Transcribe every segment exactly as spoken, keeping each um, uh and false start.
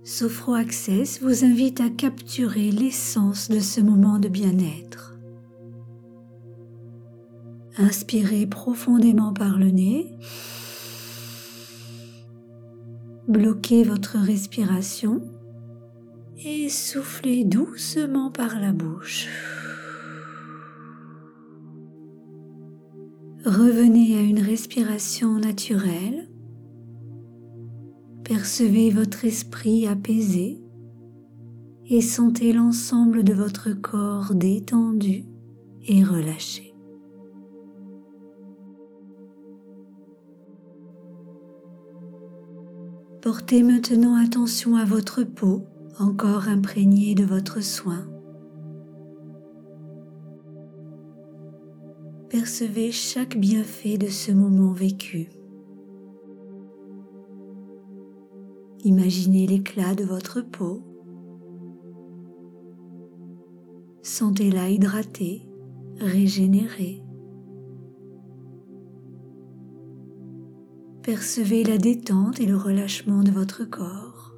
Sophro Access vous invite à capturer l'essence de ce moment de bien-être. Inspirez profondément par le nez. Bloquez votre respiration et soufflez doucement par la bouche. Revenez à une respiration naturelle. Percevez votre esprit apaisé et sentez l'ensemble de votre corps détendu et relâché. Portez maintenant attention à votre peau, encore imprégnée de votre soin. Percevez chaque bienfait de ce moment vécu. Imaginez l'éclat de votre peau. Sentez-la hydratée, régénérée. Percevez la détente et le relâchement de votre corps.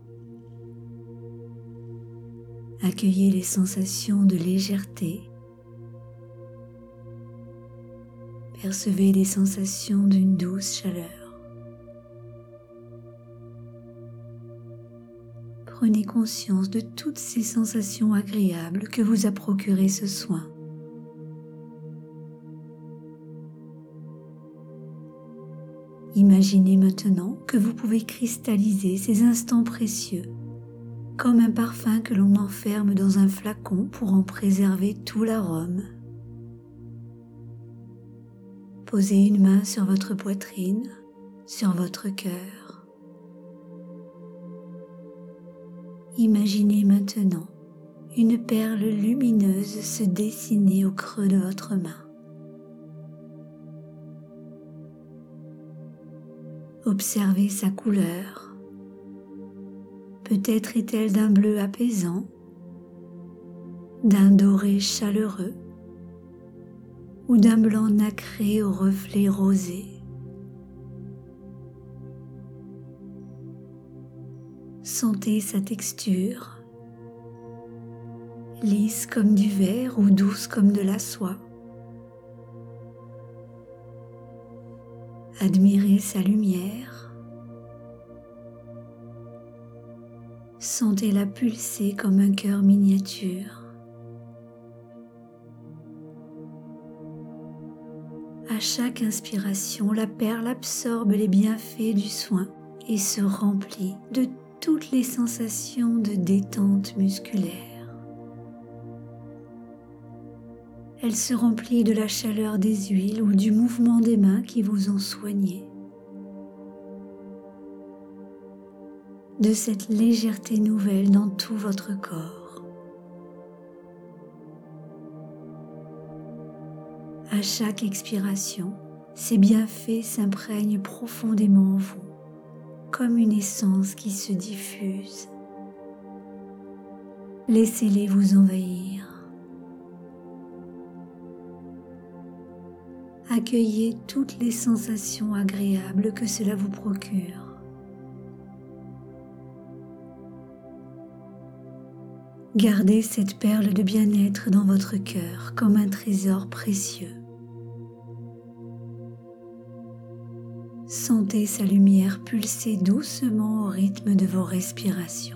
Accueillez les sensations de légèreté. Percevez les sensations d'une douce chaleur. Prenez conscience de toutes ces sensations agréables que vous a procuré ce soin. Imaginez maintenant que vous pouvez cristalliser ces instants précieux, comme un parfum que l'on enferme dans un flacon pour en préserver tout l'arôme. Posez une main sur votre poitrine, sur votre cœur. Imaginez maintenant une perle lumineuse se dessiner au creux de votre main. Observez sa couleur. Peut-être est-elle d'un bleu apaisant, d'un doré chaleureux ou d'un blanc nacré au reflet rosé. Sentez sa texture, lisse comme du verre ou douce comme de la soie. Admirez sa lumière. Sentez-la pulser comme un cœur miniature. À chaque inspiration, la perle absorbe les bienfaits du soin et se remplit de toutes les sensations de détente musculaire. Elle se remplit de la chaleur des huiles ou du mouvement des mains qui vous ont soigné. De cette légèreté nouvelle dans tout votre corps. À chaque expiration, ces bienfaits s'imprègnent profondément en vous, comme une essence qui se diffuse. Laissez-les vous envahir. Accueillez toutes les sensations agréables que cela vous procure. Gardez cette perle de bien-être dans votre cœur comme un trésor précieux. Sentez sa lumière pulser doucement au rythme de vos respirations.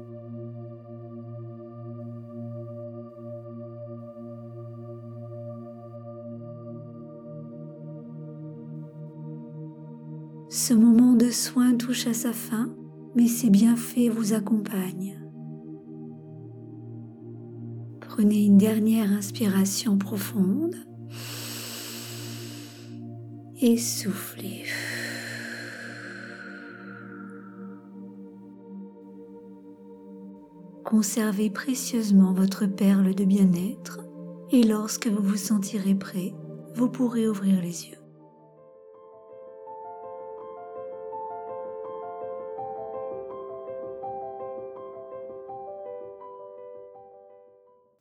Ce moment de soin touche à sa fin, mais ses bienfaits vous accompagnent. Prenez une dernière inspiration profonde et soufflez. Conservez précieusement votre perle de bien-être et lorsque vous vous sentirez prêt, vous pourrez ouvrir les yeux.